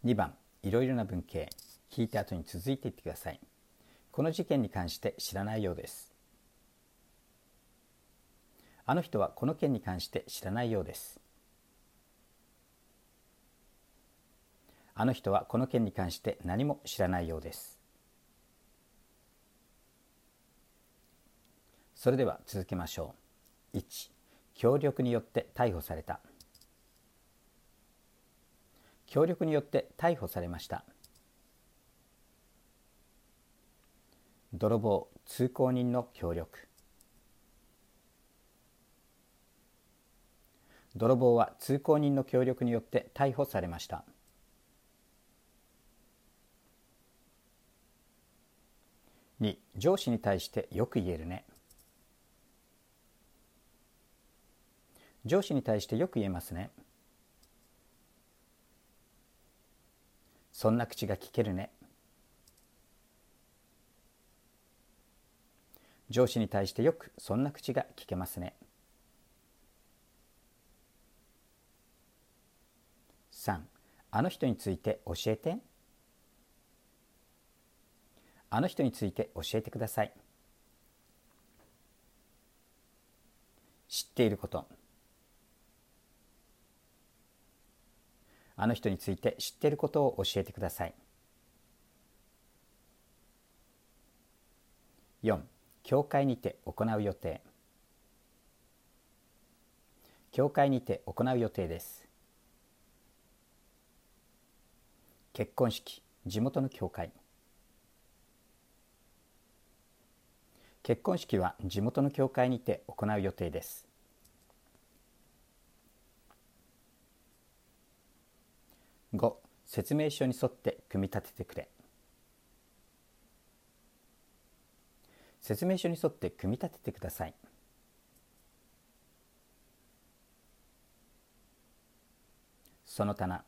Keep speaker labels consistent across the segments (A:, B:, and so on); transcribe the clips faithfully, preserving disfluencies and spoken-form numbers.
A: にばん、いろいろな文系。聞いた後に続いていってください。この事件に関して知らないようです。あの人はこの件に関して知らないようです。あの人はこの件に関して何も知らないようです。それでは続けましょう。いち、協力によって逮捕された。協力によって逮捕されました。泥棒、通行人の協力。泥棒は通行人の協力によって逮捕されました。に、上司に対してよく言えるね。上司に対してよく言えますね。そんな口が聞けるね。上司に対してよくそんな口が聞けますね。さん、あの人について教えて。あの人について教えてください。知っていること。あの人について知っていることを教えてください。よん、教会にて行う予定。教会にて行う予定です。結婚式、地元の教会。結婚式は地元の教会にて行う予定です。ご、説明書に沿って組み立ててくれ。説明書に沿って組み立ててください。その棚。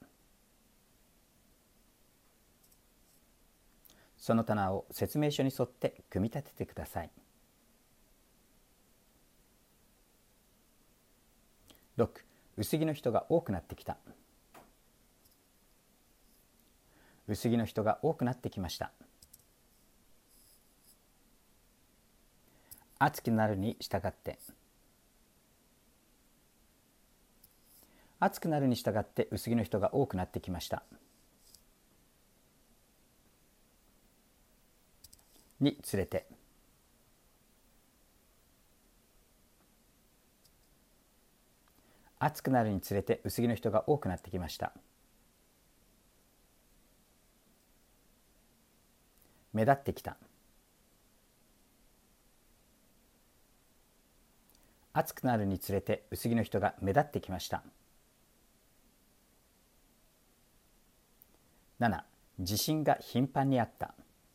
A: その棚を説明書に沿って組み立ててください。ろく、薄着の人が多くなってきた。薄着の人が多くなってきました。暑くなるに従って。暑くなるに従って薄着の人が多くなってきました。に、連れて。暑くなるにつれて薄着の人が多くなってきました。目立ってきた。暑くなるにつれて薄着の人が目立ってきました。なな、地震が頻繁にあった。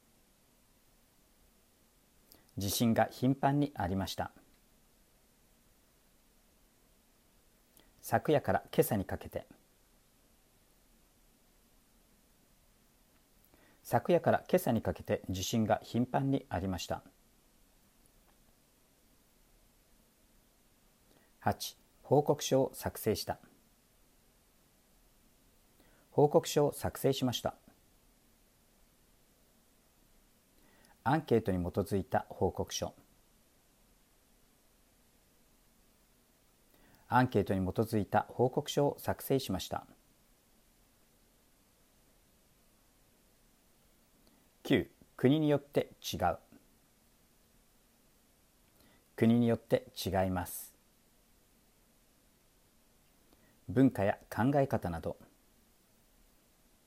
A: 地震が頻繁にありました。昨夜から今朝にかけて。昨夜から今朝にかけて地震が頻繁にありました。はち、報告書を作成した。報告書を作成しました。アンケートに基づいた報告書。アンケートに基づいた報告書を作成しました。きゅう、国によって違う。国によって違います。文化や考え方など。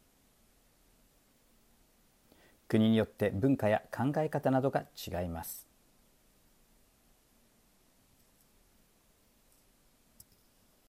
A: 国によって文化や考え方などが違います。